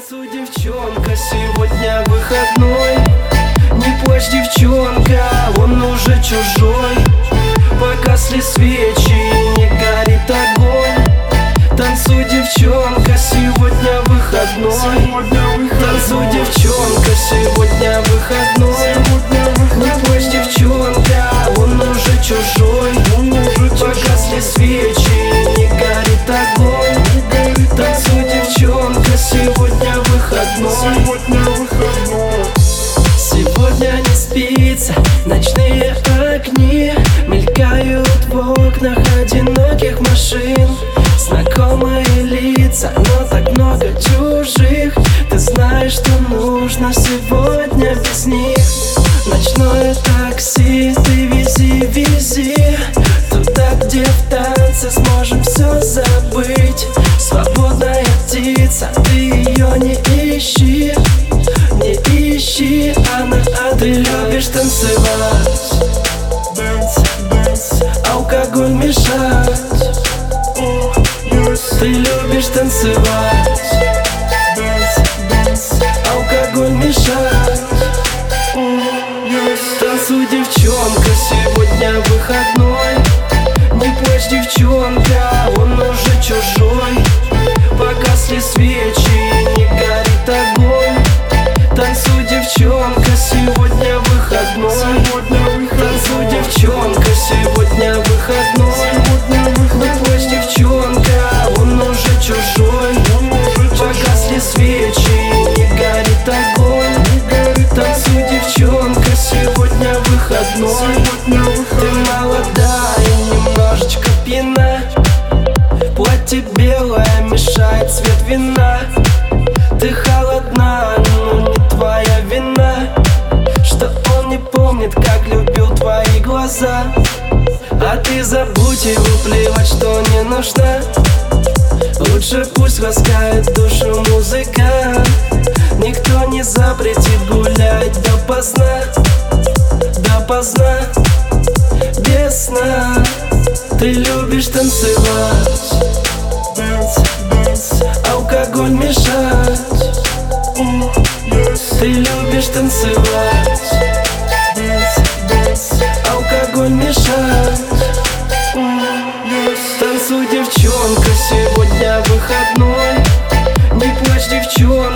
Танцуй, девчонка, сегодня выходной. Не плачь, девчонка, он уже чужой. Погасли свечи, не горит огонь. Танцуй, девчонка, сегодня выходной. Танцуй, девчонка, сегодня выходной. Не плачь, девчонка, он уже чужой. Погасли свечи, не горит огонь. Танцуй, девчонка, сегодня выходной. Сегодня не спится, ночные огни мелькают в окнах одиноких машин. Знакомые лица, но так много чужих. Ты знаешь, что нужно сегодня без них. Ночное такси, ты вези, вези туда, где в танце сможем все забыть. Свободная птица, ты ее не ищи. Не ищи, она ты любишь танцевать, алкоголь мешать. Ты любишь танцевать, алкоголь мешать. Танцуй, девчонка, сегодня выходной. Не плачь, девчонка, он уже чужой. Погасли свечи, не горит огонь. Танцуй, девчонка, сегодня выходной. Танцуй, девчонка, сегодня выходной. Не плачь, девчонка, он уже чужой. Погасли свечи, не горит огонь. Танцуй, девчонка, сегодня выходной. Ты молодая, немножечко пьяна. Платье белое мешает цвет вина. Ты холодна, но не твоя вина, что он не помнит, как любил твои глаза. А ты забудь его, плевать, что не нужна. Лучше пусть ласкает душу музыка. Никто не запретит гулять допоздна. Допоздна, без сна. Ты любишь танцевать, алкоголь мешать. Ты любишь танцевать, алкоголь мешать. Танцуй, девчонка, сегодня выходной. Не плачь, девчонка,